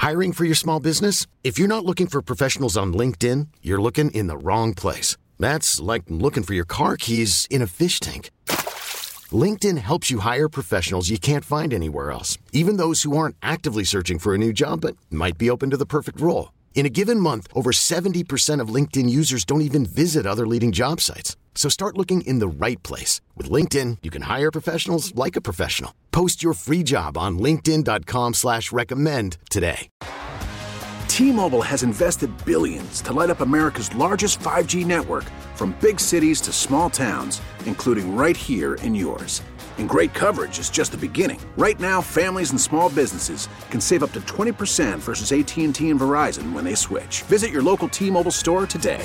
Hiring for your small business? If you're not looking for professionals on LinkedIn, you're looking in the wrong place. That's like looking for your car keys in a fish tank. LinkedIn helps you hire professionals you can't find anywhere else, even those who aren't actively searching for a new job but might be open to the perfect role. In a given month, over 70% of LinkedIn users don't even visit other leading job sites. So start looking in the right place. With LinkedIn, you can hire professionals like a professional. Post your free job on linkedin.com/recommend today. T-Mobile has invested billions to light up America's largest 5G network, from big cities to small towns, including right here in yours. And great coverage is just the beginning. Right now, families and small businesses can save up to 20% versus AT&T and Verizon when they switch. Visit your local T-Mobile store today.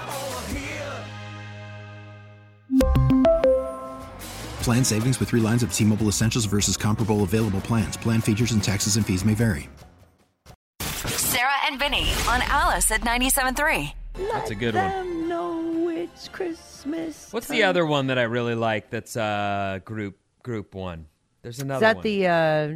Plan savings with 3 lines of T-Mobile Essentials versus comparable available plans. Plan features and taxes and fees may vary. Sarah and Vinny on Alice at 97.3. That's a good one. Know it's Christmas. What's the other one that I really like that's group one? There's another one. Is that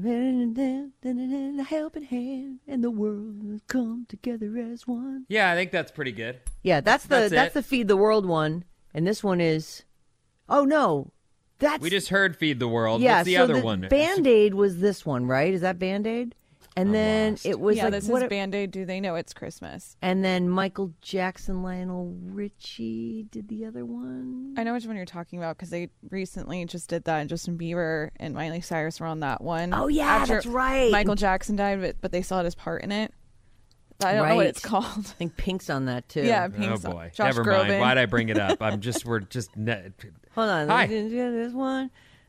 the helping hand and the world come together as one? Yeah, I think that's pretty good. Yeah, that's the Feed the World one. And this one is, oh no. We just heard Feed the World. Yeah, what's the other one? Band-Aid was this one, right? Is that Band-Aid? And then it was this is Band-Aid. Do they know it's Christmas? And then Michael Jackson, Lionel Richie did the other one. I know which one you're talking about because they recently just did that. And Justin Bieber and Miley Cyrus were on that one. Oh yeah, that's right. Michael Jackson died, but they still had his part in it. I don't know what it's called. I think Pink's on that too. Yeah, Pink's oh boy, Josh never Groban. mind. Why'd I bring it up? Hold on. Hi. This one.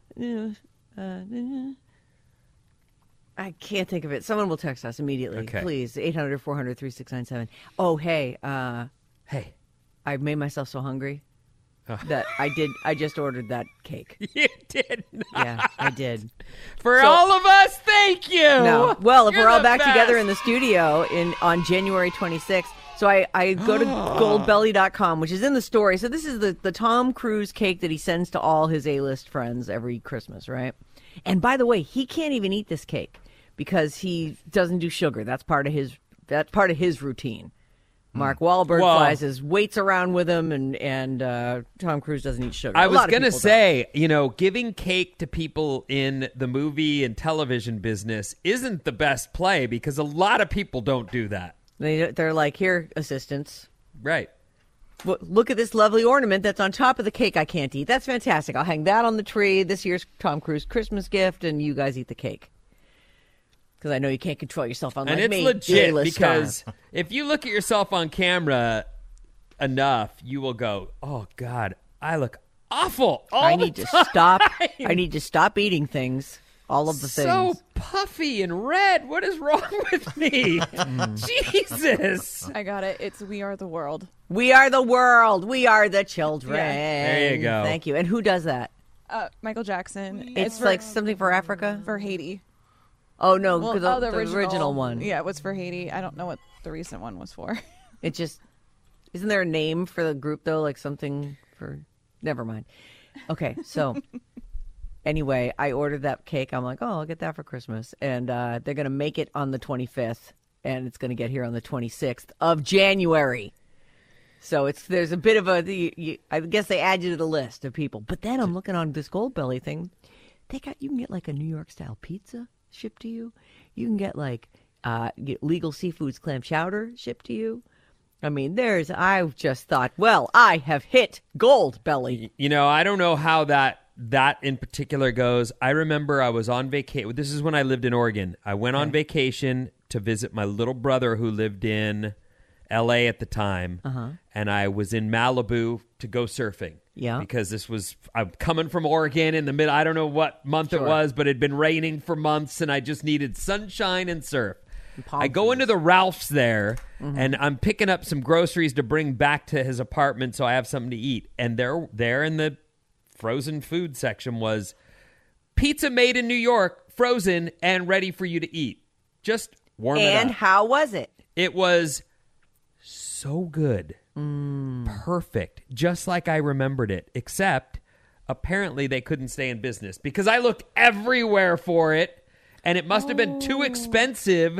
I can't think of it. Someone will text us immediately. Okay. Please. 800-400-3697. Oh, hey. Hey. I made myself so hungry that I just ordered that cake. You did not. Yeah, I did. For all of us, thank you. No. Well, if You're we're all the back best. together in the studio on January 26th. So I go to goldbelly.com, which is in the story. So this is the Tom Cruise cake that he sends to all his A-list friends every Christmas, right? And by the way, he can't even eat this cake because he doesn't do sugar. That's part of his routine. Mark Wahlberg flies his weights around with him, and Tom Cruise doesn't eat sugar. I was going to say, giving cake to people in the movie and television business isn't the best play because a lot of people don't do that. They're like, here, assistants. Right. Look at this lovely ornament that's on top of the cake I can't eat. That's fantastic. I'll hang that on the tree. This year's Tom Cruise Christmas gift, and you guys eat the cake. Because I know you can't control yourself unlike and it's me. legit because if you look at yourself on camera enough, you will go, oh, God, I look awful all the time. I need to stop eating things. All of the things. So puffy and red. What is wrong with me? Jesus. I got it. It's We Are the World. We are the world. We are the children. Yeah. There you go. Thank you. And who does that? Michael Jackson. It's like something for Africa? For Haiti. Oh, no, because the original one. Yeah, it was for Haiti. I don't know what the recent one was for. It just... Isn't there a name for the group, though? Like something for... Never mind. Okay, so... Anyway, I ordered that cake. I'm like, I'll get that for Christmas. And they're going to make it on the 25th, and it's going to get here on the 26th of January. So there's a bit of I guess they add you to the list of people. But then I'm looking on this Goldbelly thing. You can get like a New York style pizza shipped to you. You can get like get Legal Seafoods clam chowder shipped to you. I mean, I just thought, well, I have hit Goldbelly. I don't know how that in particular goes. I remember I was on vacation. This is when I lived in Oregon. I went on vacation to visit my little brother who lived in L.A. at the time. And I was in Malibu to go surfing. Yeah. Because I'm coming from Oregon in the middle. I don't know what month it was, but it had been raining for months and I just needed sunshine and surf. I go into the Ralph's there, and I'm picking up some groceries to bring back to his apartment so I have something to eat. And there in the frozen food section was pizza made in New York, frozen and ready for you to eat. Just warm it up. And how was it? It was so good. Perfect. Just like I remembered it, except apparently they couldn't stay in business because I looked everywhere for it, and it must have been too expensive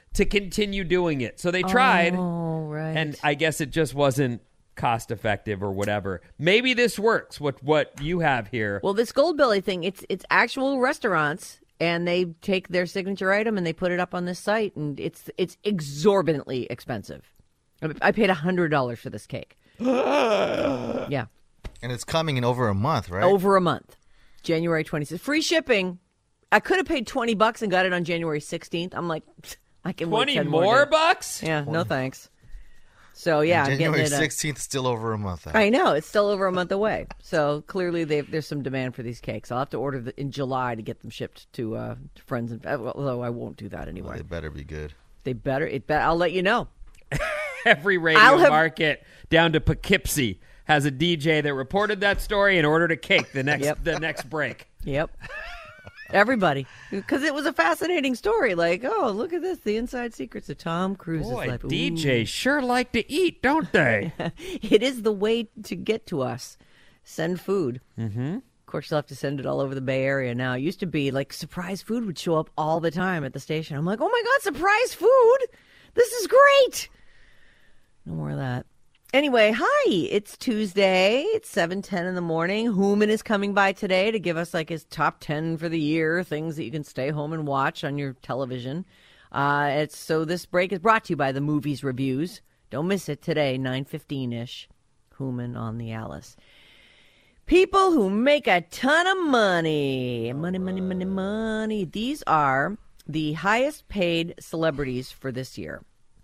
to continue doing it. So they tried, right. and I guess it just wasn't cost effective or whatever. Maybe this works. What you have here? Well, this Goldbelly thing, it's actual restaurants, and they take their signature item and they put it up on this site, and it's exorbitantly expensive. I paid $100 for this cake. Yeah. And it's coming in over a month, right? Over a month. January 26th. Free shipping. I could have paid $20 and got it on January 16th. I'm like, I can wait 10 more days. bucks? Yeah, no thanks. So, yeah. And January I'm getting it 16th, still over a month out. I know. It's still over a month away. So, clearly, there's some demand for these cakes. I'll have to order in July to get them shipped to friends. Although I won't do that anyway. Well, they better be good. They better. I'll let you know. Every radio market down to Poughkeepsie has a DJ that reported that story and ordered a cake the next break. Yep. Everybody. Because it was a fascinating story. Like, oh, look at this. The inside secrets of Tom Cruise's life. DJs sure like to eat, don't they? It is the way to get to us. Send food. Mm-hmm. Of course, you'll have to send it all over the Bay Area now. It used to be like surprise food would show up all the time at the station. I'm like, oh my God, surprise food? This is great. No more of that. Anyway, hi, it's Tuesday. It's 7:10 in the morning. Hooman is coming by today to give us like his top 10 for the year, things that you can stay home and watch on your television. So this break is brought to you by the Movies Reviews. Don't miss it today, 9:15-ish. Hooman on the Alice. People who make a ton of money. Money. These are the highest paid celebrities for this year.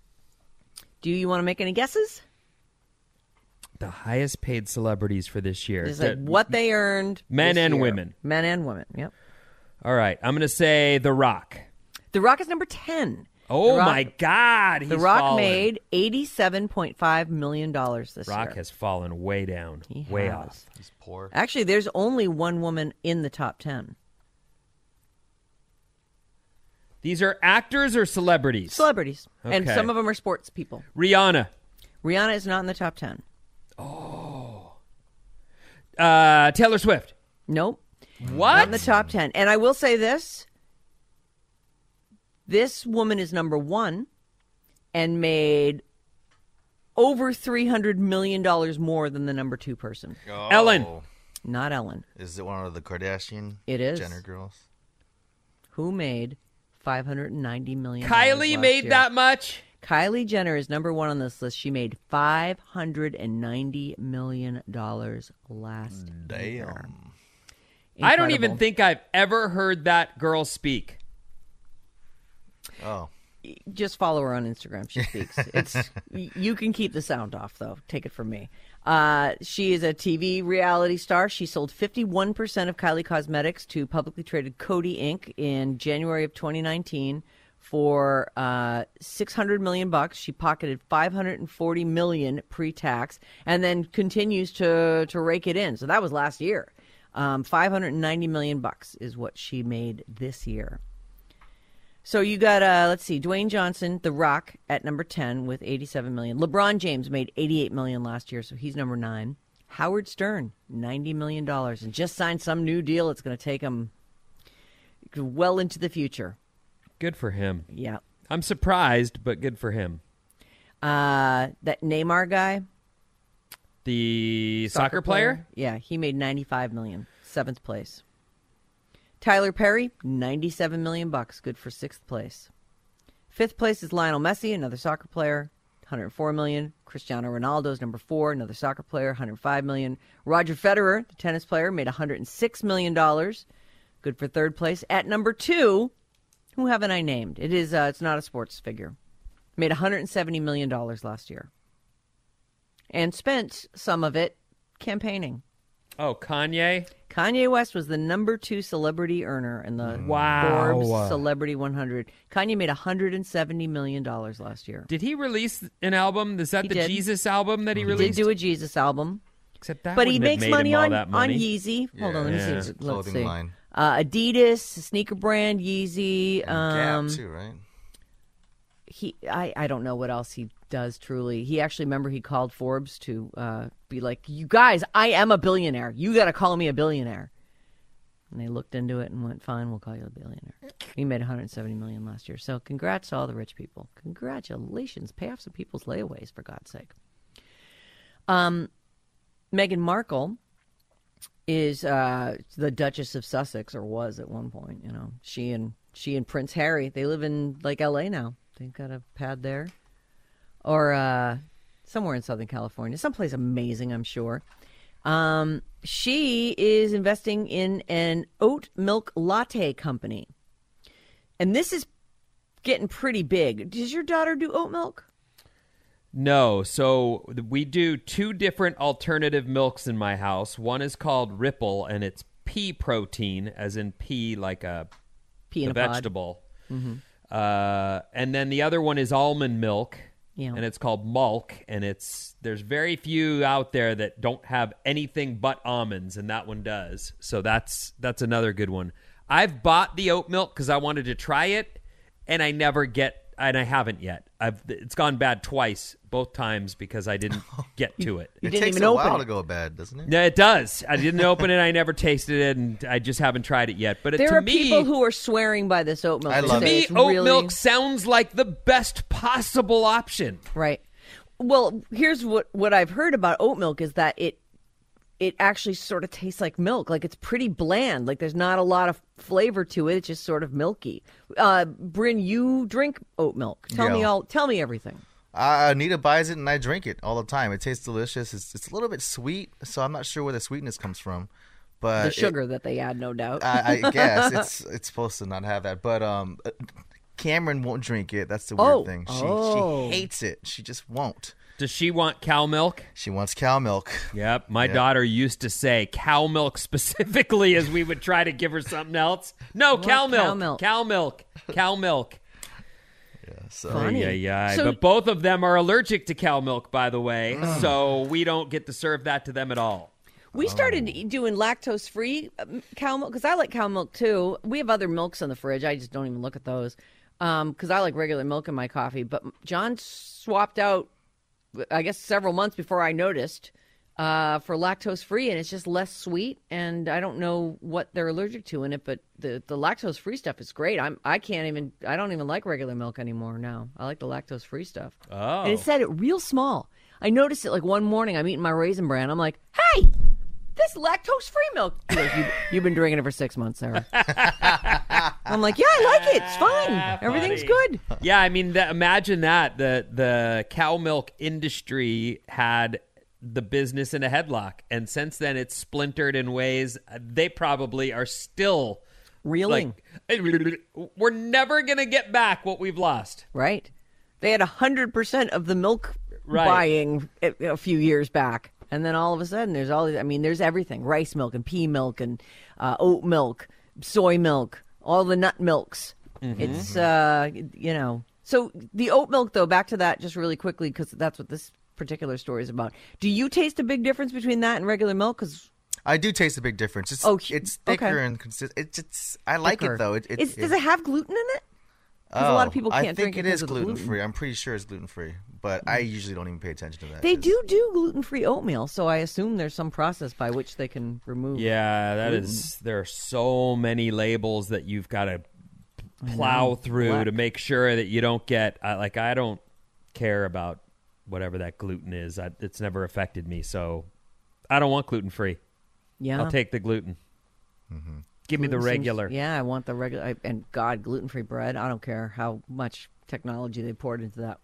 Do you want to make any guesses? The highest paid celebrities for this year. It's like what they earned. Men and year. women. Men and women, yep. All right. I'm going to say The Rock. The Rock is number 10. Oh, my God. The Rock made $87.5 million this year. Rock has fallen way down, way off. He's poor. Actually, there's only one woman in the top 10. These are actors or celebrities? Celebrities. Okay. And some of them are sports people. Rihanna. Rihanna is not in the top 10. Oh. Taylor Swift. Nope. What? Not in the top 10. And I will say this. This woman is number 1 and made over $300 million more than the number 2 person. Oh. Ellen. Not Ellen. Is it one of the Kardashian It is. Jenner girls? Who made $590 million Kylie last made year. that much? Kylie Jenner is number 1 on this list. She made $590 million last year. I don't even think I've ever heard that girl speak. Oh. Just follow her on Instagram. She speaks. You can keep the sound off, though. Take it from me. She is a TV reality star. She sold 51% of Kylie Cosmetics to publicly traded Coty Inc. in January of 2019 for $600 million. She pocketed $540 million pre-tax, and then continues to rake it in. So that was last year. $590 million is what she made this year. So you got, let's see, Dwayne Johnson, The Rock, at number 10 with $87 million. LeBron James made $88 million last year, so he's number 9. Howard Stern, $90 million, and just signed some new deal. It's going to take him well into the future. Good for him. Yeah. I'm surprised, but good for him. That Neymar guy. The soccer player? Yeah, he made $95 million, 7th place. Tyler Perry, $97 million, good for 6th place. 5th place is Lionel Messi, another soccer player, $104 million. Cristiano Ronaldo is number 4, another soccer player, $105 million. Roger Federer, the tennis player, made $106 million, good for 3rd place. At number 2, who haven't I named? It's not a sports figure. Made $170 million last year. And spent some of it campaigning. Oh, Kanye? Kanye West was the number 2 celebrity earner in the Forbes Celebrity 100. Kanye made $170 million last year. Did he release an album? Is that the Jesus album that he released? He did do a Jesus album. Except that but he wouldn't have makes made money him all on that money. Yeezy. Yeah, Hold on, let me see. Let's clothing see. line. Adidas, sneaker brand, Yeezy. Gap too, right? I don't know what else he does truly. He called Forbes to be like, you guys, I am a billionaire. You got to call me a billionaire. And they looked into it and went, fine, we'll call you a billionaire. He made $170 million last year. So congrats to all the rich people. Congratulations. Pay off some people's layaways, for God's sake. Meghan Markle is the Duchess of Sussex, or was at one point. You know, she and Prince Harry, they live in like L.A. now. They've got a pad there. Or somewhere in Southern California. Someplace amazing, I'm sure. She is investing in an oat milk latte company. And this is getting pretty big. Does your daughter do oat milk? No. So we do 2 different alternative milks in my house. One is called Ripple, and it's pea protein, as in pea, like a vegetable. Mm-hmm. And then the other one is almond milk. Yeah. And it's called Malk, and there's very few out there that don't have anything but almonds, and that one does. So that's another good one. I've bought the oat milk because I wanted to try it, and I haven't yet. It's gone bad twice, both times, because I didn't get to it. It takes a while to go bad, doesn't it? Yeah, it does. I didn't open it. I never tasted it, and I just haven't tried it yet. But there are people who are swearing by this oat milk. I love it. To me, oat milk sounds like the best possible option. Right. Well, here's what I've heard about oat milk is that it actually sort of tastes like milk. Like, it's pretty bland. Like, there's not a lot of flavor to it. It's just sort of milky. Bryn, you drink oat milk. Tell me everything. Anita buys it and I drink it all the time. It tastes delicious. It's a little bit sweet, so I'm not sure where the sweetness comes from. But the sugar that they add, no doubt. I guess it's supposed to not have that. But Cameron won't drink it. That's the weird thing. She hates it. She just won't. Does she want cow milk? She wants cow milk. Yep. My daughter used to say cow milk specifically as we would try to give her something else. No, cow milk. Cow milk. Cow milk. Yeah, so. Funny. Yeah. But both of them are allergic to cow milk, by the way, so we don't get to serve that to them at all. We started doing lactose-free cow milk because I like cow milk too. We have other milks in the fridge. I just don't even look at those because I like regular milk in my coffee. But John swapped out, I guess, several months before I noticed for lactose-free, and it's just less sweet. And I don't know what they're allergic to in it, but the lactose-free stuff is great. I don't even like regular milk anymore now. I like the lactose-free stuff. Oh. And it said it real small. I noticed it like one morning. I'm eating my Raisin Bran. I'm like, hey, this lactose-free milk. He goes, you've been drinking it for 6 months, Sarah. I'm like, yeah, I like it. It's fine. Everything's good. Yeah, I mean, imagine that. The cow milk industry had the business in a headlock, and since then it's splintered in ways they probably are still reeling. We're never going to get back what we've lost. Right. They had 100% of the milk buying a few years back. And then all of a sudden, there's all these, I mean, there's everything. Rice milk and pea milk and oat milk, soy milk, all the nut milks. Mm-hmm. It's, So the oat milk, though, back to that just really quickly, because that's what this particular story is about. Do you taste a big difference between that and regular milk? Because I do taste a big difference. It's thicker and consistent. I like it, though. Does it have gluten in it? Because a lot of people can't drink it. I think it is gluten-free. I'm pretty sure it's gluten-free, but I usually don't even pay attention to that. They do gluten-free oatmeal, so I assume there's some process by which they can remove. Yeah, that gluten. There are so many labels that you've got to plow through to make sure that you don't get. I don't care about whatever that gluten is. It's never affected me, so I don't want gluten-free. Yeah, I'll take the gluten. Mm-hmm. Give me the regular. I want the regular. And God, gluten-free bread. I don't care how much technology they poured into that.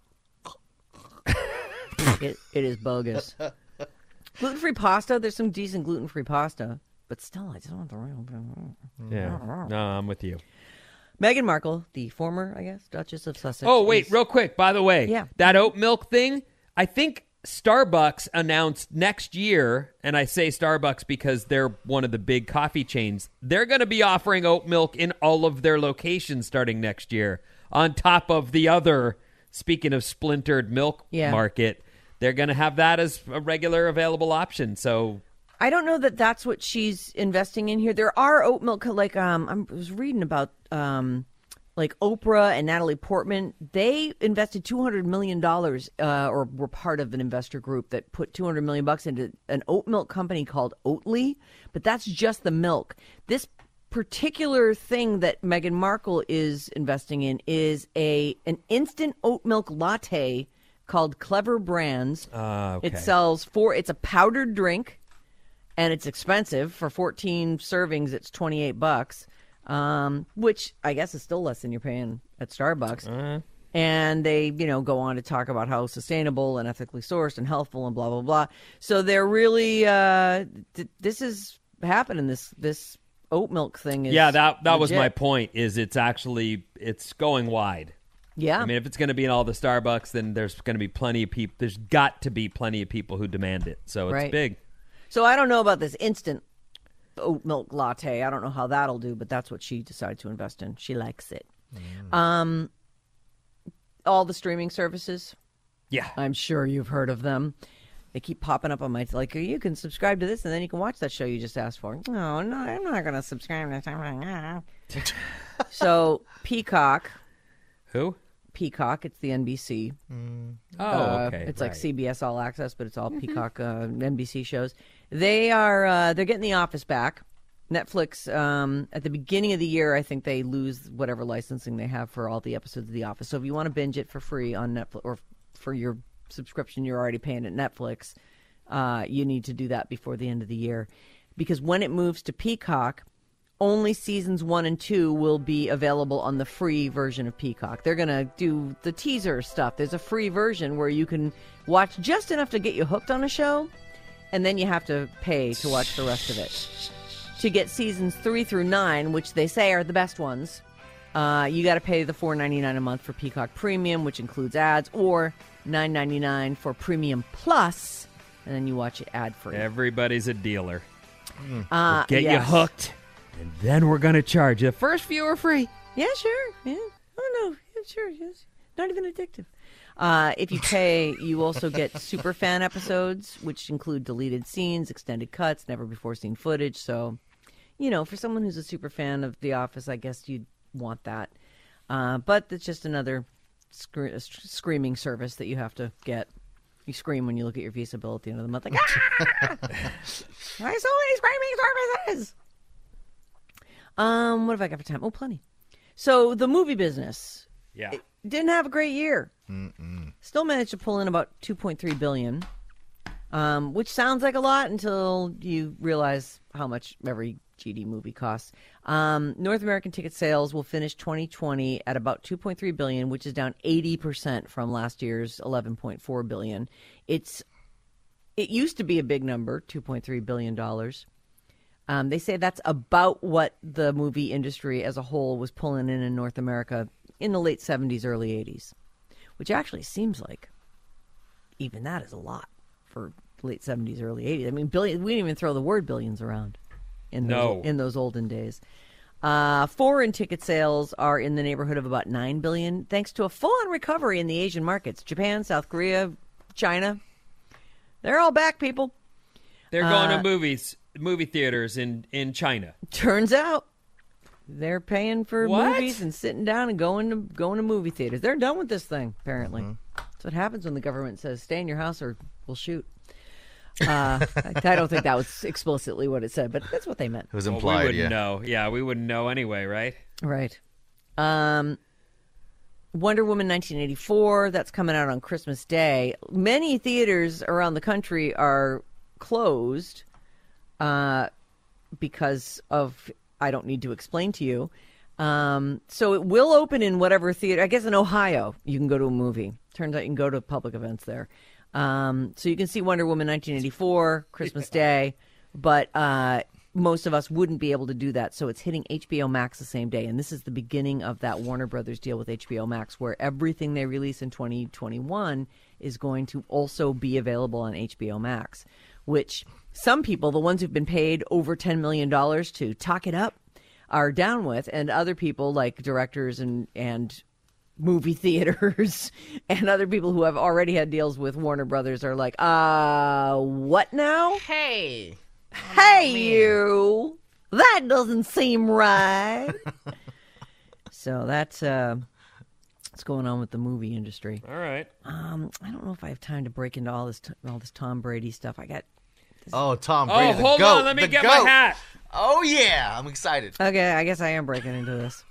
It is bogus. Gluten-free pasta. There's some decent gluten-free pasta, but still, I just want the real. Yeah. No, I'm with you. Meghan Markle, the former, I guess, Duchess of Sussex. Oh, wait, real quick. By the way, that oat milk thing. I think Starbucks announced next year, and I say Starbucks because they're one of the big coffee chains, they're going to be offering oat milk in all of their locations starting next year, on top of the other, speaking of splintered milk market, they're going to have that as a regular available option. So I don't know that that's what she's investing in here. There are oat milk, like I was reading about like Oprah and Natalie Portman, they invested $200 million or were part of an investor group that put $200 million into an oat milk company called Oatly. But that's just the milk. This particular thing that Meghan Markle is investing in is an instant oat milk latte called Clever Brands. Okay. It sells it's a powdered drink, and it's expensive. For 14 servings, it's $28, which I guess is still less than you're paying at Starbucks. And they, go on to talk about how sustainable and ethically sourced and healthful and blah, blah, blah. So they're really, this is happening. This oat milk thing is that legit. was my point, is it's going wide. Yeah. I mean, if it's going to be in all the Starbucks, then there's going to be plenty of people. There's got to be plenty of people who demand it. So it's big. So I don't know about this instant oat milk latte. I don't know how that'll do, but that's what she decided to invest in. She likes it. All the streaming services. Yeah. I'm sure you've heard of them. They keep popping up on my, you can subscribe to this and then you can watch that show you just asked for. No, I'm not going to subscribe to this. So Peacock. Who? Peacock. It's the NBC. Okay. It's like CBS All Access, but it's all Peacock NBC shows. They're getting The Office back. Netflix, at the beginning of the year, I think they lose whatever licensing they have for all the episodes of The Office. So if you want to binge it for free on Netflix, or for your subscription you're already paying at Netflix, you need to do that before the end of the year. Because when it moves to Peacock, only seasons 1 and 2 will be available on the free version of Peacock. They're going to do the teaser stuff. There's a free version where you can watch just enough to get you hooked on a show, and then you have to pay to watch the rest of it. To get seasons 3 through 9, which they say are the best ones, you got to pay the $4.99 a month for Peacock Premium, which includes ads, or $9.99 for Premium Plus, and then you watch it ad-free. Everybody's a dealer. We'll get you hooked, and then we're going to charge you. First few are free. Yeah, sure. Yeah. Oh, no. Yeah, sure. Yes. Not even addictive. If you pay, you also get superfan episodes, which include deleted scenes, extended cuts, never-before-seen footage. So, for someone who's a super fan of The Office, I guess you'd want that. But it's just another screaming service that you have to get. You scream when you look at your Visa bill at the end of the month, like, ah! Why so many screaming services? What have I got for time? Oh, plenty. So the movie business, it didn't have a great year. Still managed to pull in about $2.3 billion, which sounds like a lot until you realize how much every GD movie costs. North American ticket sales will finish 2020 at about $2.3 billion, which is down 80% from last year's $11.4 billion. It used to be a big number, $2.3 billion. They say that's about what the movie industry as a whole was pulling in North America in the late 70s, early 80s, which actually seems like even that is a lot for late 70s, early 80s. I mean, billion, we didn't even throw the word billions around in those olden days. Foreign ticket sales are in the neighborhood of about $9 billion, thanks to a full-on recovery in the Asian markets. Japan, South Korea, China. They're all back, people. They're going to movie theaters in China. Turns out they're paying for movies and sitting down and going to movie theaters. They're done with this thing, apparently. That's what happens when the government says, stay in your house or we'll shoot. I don't think that was explicitly what it said, but that's what they meant. It was implied, we wouldn't know. Yeah, we wouldn't know anyway, right? Right. Wonder Woman 1984, that's coming out on Christmas Day. Many theaters around the country are closed because of, I don't need to explain to you. So it will open in whatever theater. I guess in Ohio, you can go to a movie. Turns out you can go to public events there. So you can see Wonder Woman 1984, Christmas Day, but most of us wouldn't be able to do that. So it's hitting HBO Max the same day. And this is the beginning of that Warner Brothers deal with HBO Max, where everything they release in 2021 is going to also be available on HBO Max, which some people, the ones who've been paid over $10 million to talk it up, are down with. And other people like directors and movie theaters and other people who have already had deals with Warner Brothers are like, what now? Hey, you. That doesn't seem right. So that's what's going on with the movie industry. All right. I don't know if I have time to break into all this Tom Brady stuff. I got Oh, Tom Brady. Oh, hold on. Let me get my hat. Oh, yeah. I'm excited. Okay, I guess I am breaking into this.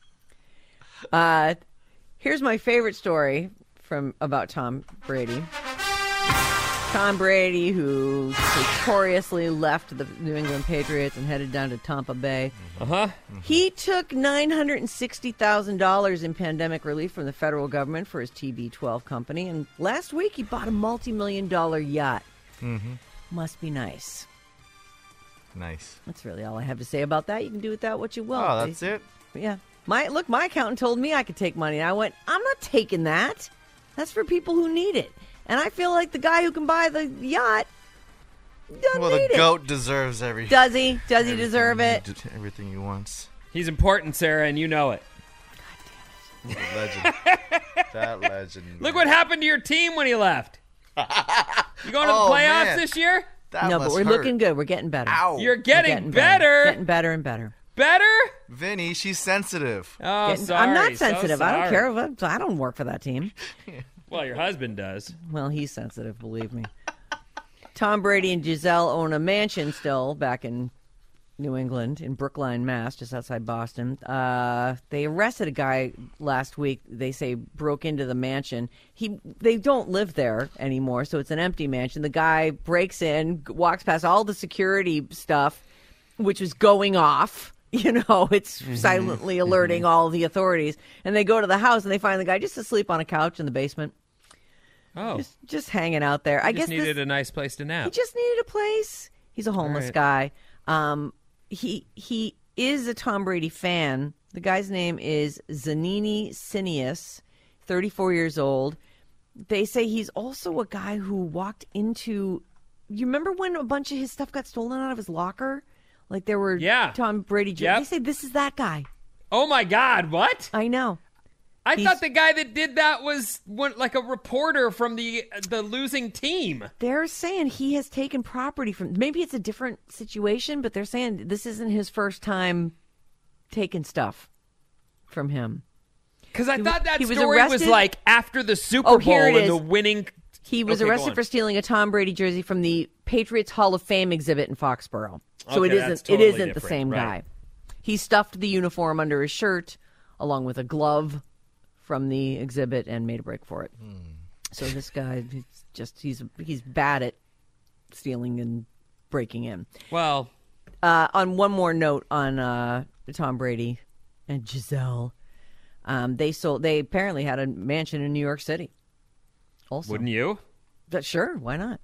Here's my favorite story about Tom Brady. Tom Brady, who notoriously left the New England Patriots and headed down to Tampa Bay. He took $960,000 in pandemic relief from the federal government for his TB12 company, and last week he bought a multi-million-dollar yacht. Must be nice. Nice. That's really all I have to say about that. You can do with that what you will. Oh, that's it? Yeah. My accountant told me I could take money, and I went, I'm not taking that. That's for people who need it. And I feel like the guy who can buy the yacht doesn't need it. The GOAT deserves everything. Does he? Does he deserve it? Everything he wants. He's important, Sarah, and you know it. God damn it. Legend. That legend. Look what happened to your team when he left. You going to the playoffs this year? No, but we're looking good. We're getting better. Ow. You're getting better. Getting better and better. Better? Vinny, she's sensitive. Oh, sorry. I'm not sensitive. So I don't care. I don't work for that team. Well, your husband does. Well, he's sensitive, believe me. Tom Brady and Giselle own a mansion still back in New England, in Brookline, Mass., just outside Boston. They arrested a guy last week. They say broke into the mansion. They don't live there anymore, so it's an empty mansion. The guy breaks in, walks past all the security stuff, which was going off. It's silently alerting all the authorities. And they go to the house, and they find the guy just asleep on a couch in the basement. Oh. Just hanging out there. I guess needed a nice place to nap. He just needed a place. He's a homeless guy. He is a Tom Brady fan. The guy's name is Zanini Sinius, 34 years old. They say he's also a guy who walked into... You remember when a bunch of his stuff got stolen out of his locker? Like there were Tom Brady... They say this is that guy. Oh, my God. What? I know. I thought the guy that did that was like a reporter from the losing team. They're saying he has taken property from... Maybe it's a different situation, but they're saying this isn't his first time taking stuff from him. Because I thought that story was like after the Super Bowl and the winning... He was arrested for stealing a Tom Brady jersey from the Patriots Hall of Fame exhibit in Foxborough. So it isn't the same guy. He stuffed the uniform under his shirt along with a glove from the exhibit and made a break for it. So this guy, he's bad at stealing and breaking in. Well, on one more note on Tom Brady and Giselle, they apparently had a mansion in New York City. Also, wouldn't you? But sure, why not?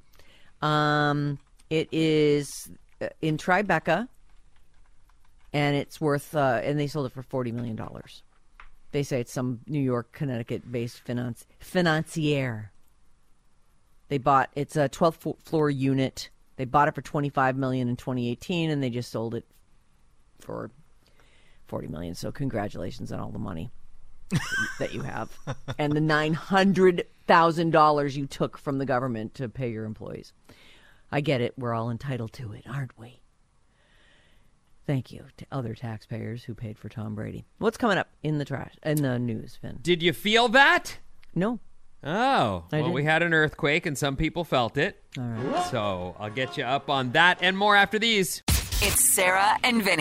It is in Tribeca, and it's worth and they sold it for $40 million. They say it's some New York, Connecticut-based financier. It's a 12th floor unit. They bought it for $25 million in 2018, and they just sold it for $40 million. So congratulations on all the money that you have, and the $900,000 you took from the government to pay your employees. I get it. We're all entitled to it, aren't we? Thank you to other taxpayers who paid for Tom Brady. What's coming up in the news, Finn? Did you feel that? No. Oh, we had an earthquake and some people felt it. All right. So I'll get you up on that and more after these. It's Sarah and Vinny.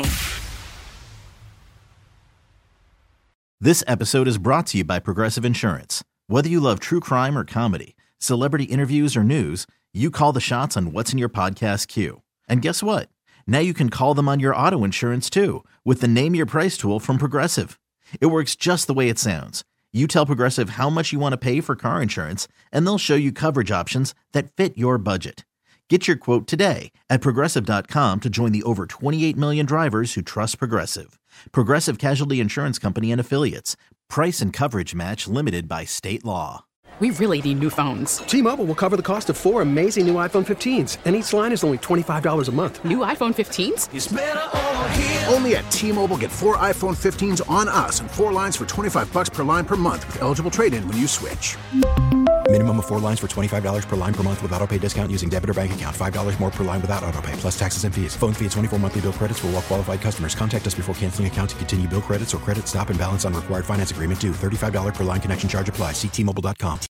This episode is brought to you by Progressive Insurance. Whether you love true crime or comedy, celebrity interviews or news, you call the shots on what's in your podcast queue. And guess what? Now you can call them on your auto insurance too with the Name Your Price tool from Progressive. It works just the way it sounds. You tell Progressive how much you want to pay for car insurance, and they'll show you coverage options that fit your budget. Get your quote today at Progressive.com to join the over 28 million drivers who trust Progressive. Progressive Casualty Insurance Company and Affiliates. Price and coverage match limited by state law. We really need new phones. T-Mobile will cover the cost of 4 amazing new iPhone 15s, and each line is only $25 a month. New iPhone 15s? It's better over here. Only at T-Mobile, get 4 iPhone 15s on us and 4 lines for $25 per line per month with eligible trade-in when you switch. Minimum of 4 lines for $25 per line per month with autopay discount using debit or bank account. $5 more per line without autopay, plus taxes and fees. Phone fee at 24 monthly bill credits for well-qualified customers. Contact us before canceling account to continue bill credits or credit stop and balance on required finance agreement due. $35 per line connection charge applies. See T-Mobile.com.